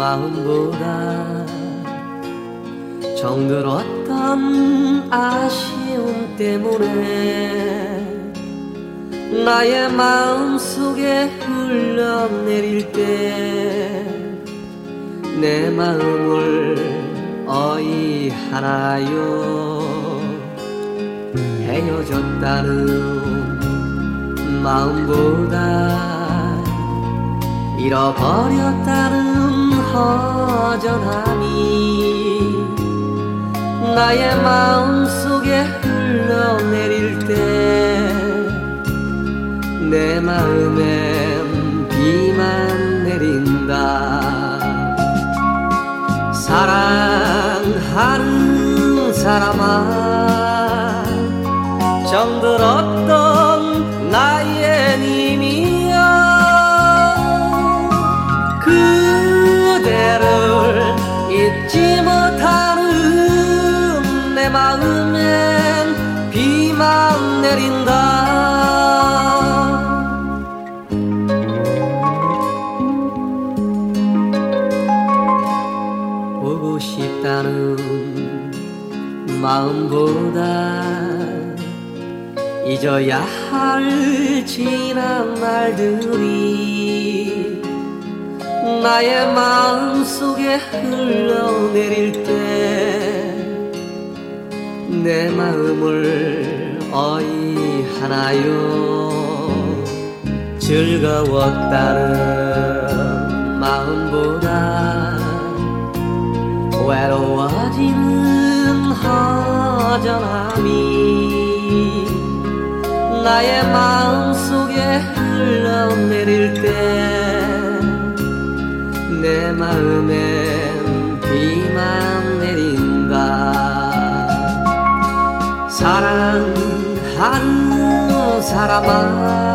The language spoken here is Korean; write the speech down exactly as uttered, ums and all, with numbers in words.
마음보다 정들었던 아쉬움 때문에 나의 마음속에 흘러내릴 때 내 마음을 어이하나요. 헤어졌다는 마음보다 잃어버렸다는 허전함이 나의 마음속에 흘러내릴 때 내 마음엔 비만 내린다. 사랑하는 사람아, 정들었던 나의 님이여, 그대를 잊지 못하는 내 마음엔 비만 내린다. 보고 싶다는 마음보다 잊어야 할 지난 날들이 나의 마음속에 흘러내릴 때 내 마음을 어이하나요. 즐거웠다는 마음보다 외로워지는 허전함이 나의 마음속에 흘러내릴 때 내 마음엔 비만 내린다. 사랑하는 사람아,